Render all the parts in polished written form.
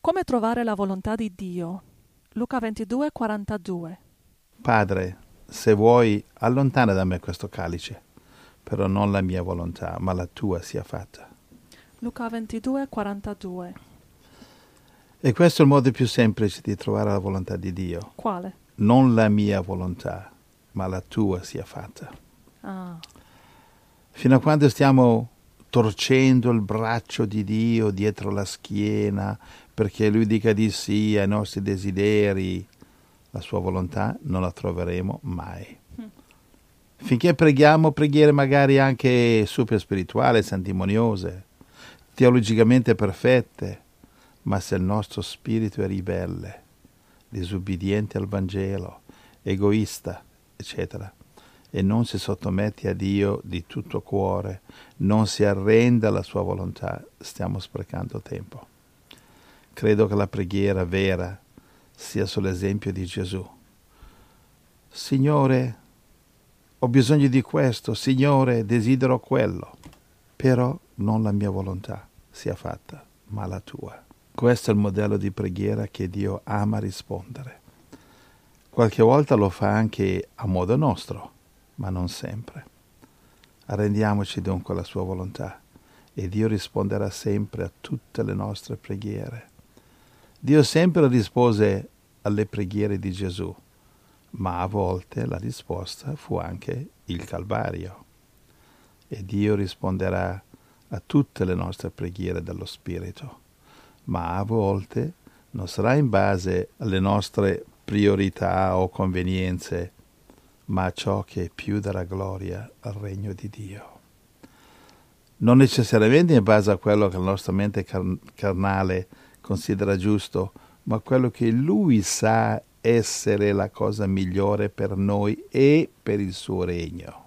Come trovare la volontà di Dio? Luca 22, 42. Padre, se vuoi, allontana da me questo calice, però non la mia volontà, ma la tua sia fatta. Luca 22, 42. E questo è il modo più semplice di trovare la volontà di Dio. Quale? Non la mia volontà, ma la tua sia fatta. Ah, Fino a quando stiamo torcendo il braccio di Dio dietro la schiena perché Lui dica di sì ai nostri desideri, la sua volontà non la troveremo mai. Finché preghiamo preghiere magari anche super spirituali, santimoniose, teologicamente perfette, ma se il nostro spirito è ribelle, disubbidiente al Vangelo, egoista, eccetera, e non si sottomette a Dio di tutto cuore, non si arrende alla sua volontà, stiamo sprecando tempo. Credo che la preghiera vera sia sull'esempio di Gesù. Signore, ho bisogno di questo, Signore, desidero quello, però non la mia volontà sia fatta, ma la tua. Questo è il modello di preghiera che Dio ama rispondere. Qualche volta lo fa anche a modo nostro, ma non sempre. Arrendiamoci dunque alla sua volontà e Dio risponderà sempre a tutte le nostre preghiere. Dio sempre rispose alle preghiere di Gesù, ma a volte la risposta fu anche il Calvario. E Dio risponderà a tutte le nostre preghiere dello Spirito, ma a volte non sarà in base alle nostre priorità o convenienze, ma a ciò che più darà gloria al regno di Dio. Non necessariamente in base a quello che la nostra mente carnale considera giusto, ma quello che Lui sa essere la cosa migliore per noi e per il suo regno.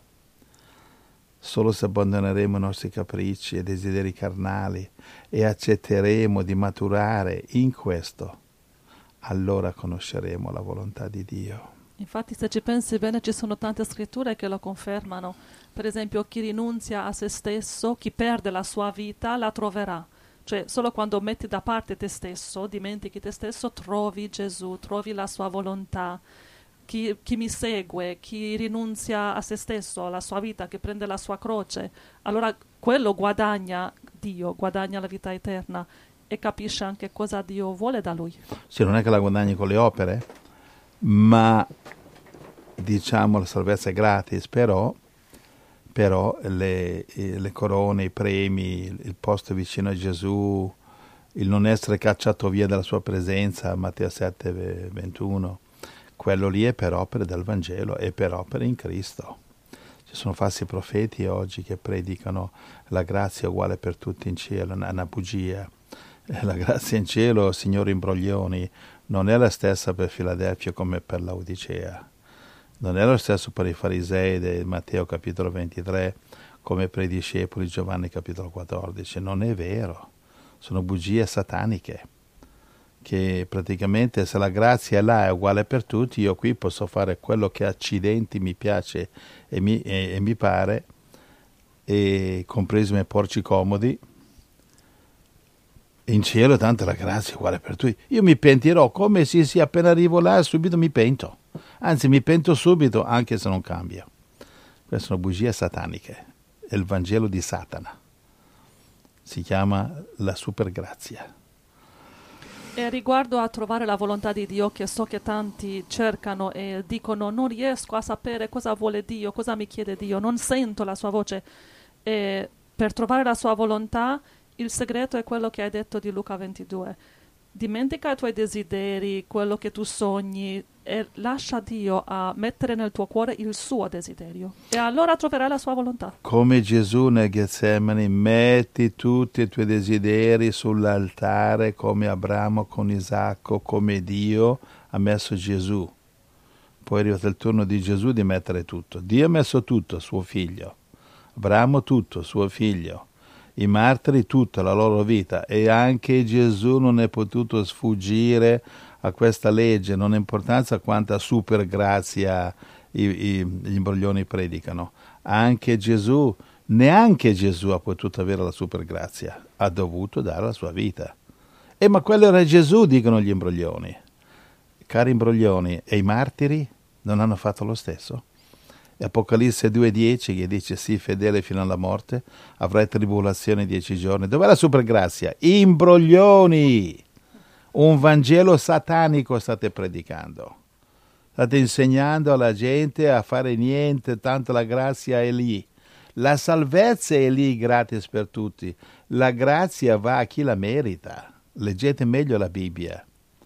Solo se abbandoneremo i nostri capricci e desideri carnali e accetteremo di maturare in questo, allora conosceremo la volontà di Dio. infatti se ci pensi bene ci sono tante scritture che lo confermano. Per esempio, chi rinunzia a se stesso, chi perde la sua vita, la troverà. Cioè, solo quando metti da parte te stesso, dimentichi te stesso, trovi Gesù, trovi la sua volontà. Chi mi segue, chi rinunzia a se stesso, alla sua vita, che prende la sua croce, allora quello guadagna Dio, guadagna la vita eterna e capisce anche cosa Dio vuole da lui. Sì, non è che la guadagni con le opere, ma diciamo la salvezza è gratis, però le corone, i premi, il posto vicino a Gesù, il non essere cacciato via dalla sua presenza, Matteo 7, 21, quello lì è per opere del Vangelo, è per opere in Cristo. Ci sono falsi profeti oggi che predicano la grazia è uguale per tutti in cielo, è una bugia. La grazia in cielo, signori imbroglioni, non è la stessa per Filadelfia come per Laodicea. Non è lo stesso per i farisei di Matteo capitolo 23 come per i discepoli di Giovanni capitolo 14. Non è vero. Sono bugie sataniche. Che praticamente se la grazia là è uguale per tutti, io qui posso fare quello che accidenti mi piace e mi pare, e compresi i miei porci comodi. In cielo tanto la grazia è uguale per tutti. Io mi pentirò come se appena arrivo là subito mi pento. Anzi, mi pento subito anche se non cambia. Queste sono bugie sataniche. È il Vangelo di Satana. Si chiama la supergrazia. E riguardo a trovare la volontà di Dio, che so che tanti cercano e dicono non riesco a sapere cosa vuole Dio, cosa mi chiede Dio, non sento la sua voce. E per trovare la sua volontà, il segreto è quello che hai detto di Luca 22. Dimentica i tuoi desideri, quello che tu sogni e lascia Dio a mettere nel tuo cuore il suo desiderio. E allora troverai la sua volontà. Come Gesù nel Getsemani, metti tutti i tuoi desideri sull'altare come Abramo con Isacco, come Dio ha messo Gesù. Poi è arrivato il turno di Gesù di mettere tutto. Dio ha messo tutto, suo figlio. Abramo tutto, suo figlio. I martiri tutta la loro vita, e anche Gesù non è potuto sfuggire a questa legge, non ha importanza quanta super grazia gli imbroglioni predicano. Anche Gesù, neanche Gesù ha potuto avere la super grazia, ha dovuto dare la sua vita. Ma quello era Gesù, dicono gli imbroglioni. Cari imbroglioni, e i martiri non hanno fatto lo stesso? Apocalisse 2,10 che dice sii fedele fino alla morte, avrai tribolazione 10 giorni. Dov'è la supergrazia? Imbroglioni! Un Vangelo satanico state predicando. State insegnando alla gente a fare niente, tanto la grazia è lì. La salvezza è lì gratis per tutti. La grazia va a chi la merita. Leggete meglio la Bibbia.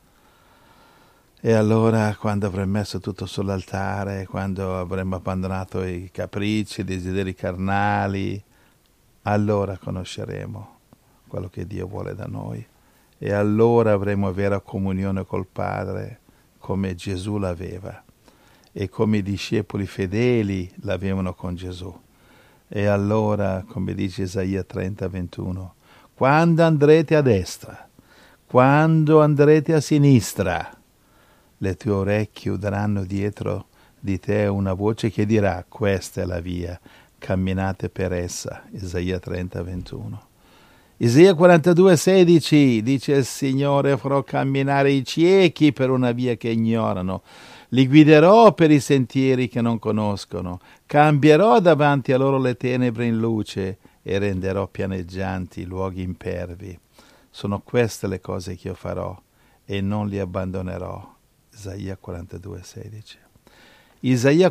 E allora, quando avremo messo tutto sull'altare, quando avremo abbandonato i capricci, i desideri carnali, allora conosceremo quello che Dio vuole da noi. E allora avremo vera comunione col Padre, come Gesù l'aveva, e come i discepoli fedeli l'avevano con Gesù. E allora, come dice Isaia 30:21, quando andrete a destra, quando andrete a sinistra, le tue orecchie udranno dietro di te una voce che dirà: questa è la via, camminate per essa. Isaia 30:21. Isaia 42:16 dice: il Signore farò camminare i ciechi per una via che ignorano, li guiderò per i sentieri che non conoscono, cambierò davanti a loro le tenebre in luce e renderò pianeggianti i luoghi impervi. Sono queste le cose che io farò e non li abbandonerò. Isaia 42:16. Isaia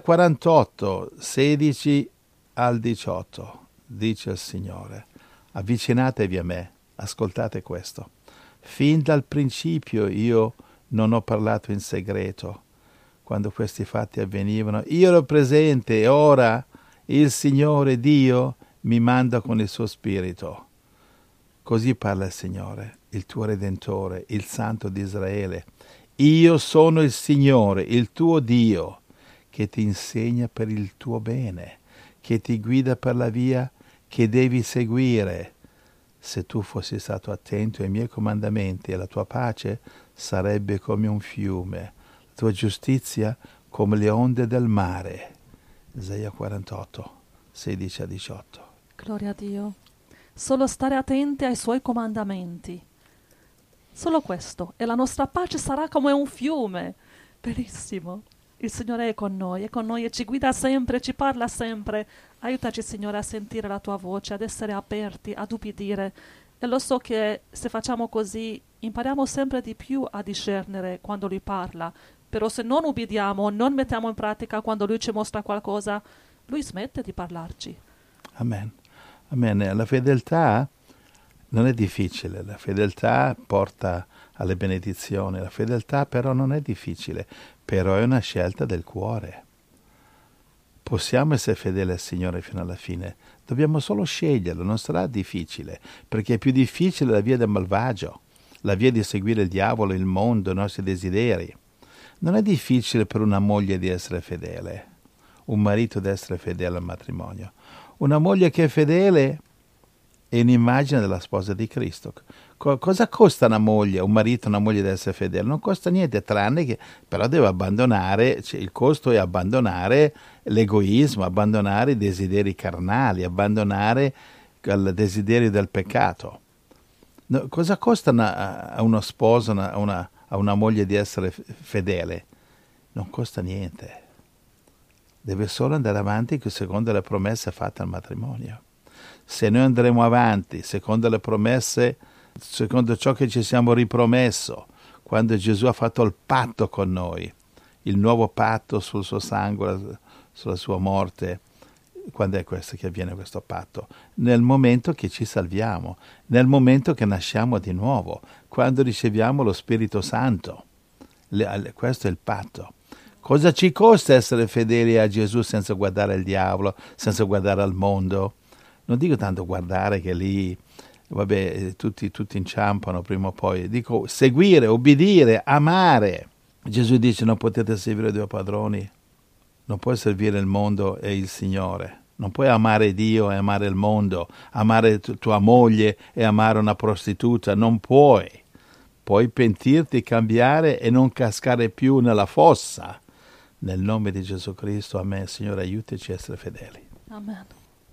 48:16 al 18 dice il Signore: avvicinatevi a me, ascoltate questo. Fin dal principio io non ho parlato in segreto. Quando questi fatti avvenivano, io ero presente e ora il Signore Dio mi manda con il suo Spirito. Così parla il Signore, il tuo Redentore, il Santo di Israele. Io sono il Signore, il tuo Dio, che ti insegna per il tuo bene, che ti guida per la via che devi seguire. Se tu fossi stato attento ai miei comandamenti e la tua pace sarebbe come un fiume, la tua giustizia come le onde del mare. Isaia 48:16-18. Gloria a Dio. Solo stare attenti ai suoi comandamenti. Solo questo. E la nostra pace sarà come un fiume. Bellissimo. Il Signore è con noi e ci guida sempre, ci parla sempre. Aiutaci, Signore, a sentire la tua voce, ad essere aperti, ad ubbidire. E lo so che se facciamo così impariamo sempre di più a discernere quando Lui parla. Però se non ubbidiamo, non mettiamo in pratica quando Lui ci mostra qualcosa, Lui smette di parlarci. Amen. Amen. La fedeltà non è difficile, la fedeltà porta alle benedizioni, la fedeltà però non è difficile, però è una scelta del cuore. Possiamo essere fedeli al Signore fino alla fine, dobbiamo solo sceglierlo, non sarà difficile, perché è più difficile la via del malvagio, la via di seguire il diavolo, il mondo, i nostri desideri. Non è difficile per una moglie di essere fedele, un marito di essere fedele al matrimonio. Una moglie che è fedele è un'immagine della sposa di Cristo. Cosa costa una moglie, un marito, una moglie di essere fedele? Non costa niente, tranne che però deve abbandonare, cioè il costo è abbandonare l'egoismo, abbandonare i desideri carnali, abbandonare il desiderio del peccato. No, cosa costa a uno sposo, a una moglie di essere fedele? Non costa niente. Deve solo andare avanti secondo le promesse fatte al matrimonio. Se noi andremo avanti secondo le promesse, secondo ciò che ci siamo ripromesso, quando Gesù ha fatto il patto con noi, il nuovo patto sul suo sangue, sulla sua morte, quando è questo che avviene questo patto? Nel momento che ci salviamo, nel momento che nasciamo di nuovo, quando riceviamo lo Spirito Santo. Questo è il patto. Cosa ci costa essere fedeli a Gesù senza guardare il diavolo, senza guardare al mondo? Non dico tanto guardare che lì, vabbè, tutti inciampano prima o poi. Dico seguire, obbedire, amare. Gesù dice: non potete servire due padroni. Non puoi servire il mondo e il Signore. Non puoi amare Dio e amare il mondo, amare tua moglie e amare una prostituta. Non puoi. Puoi pentirti, cambiare e non cascare più nella fossa. Nel nome di Gesù Cristo, amen. Signore, aiutaci a essere fedeli. Amen.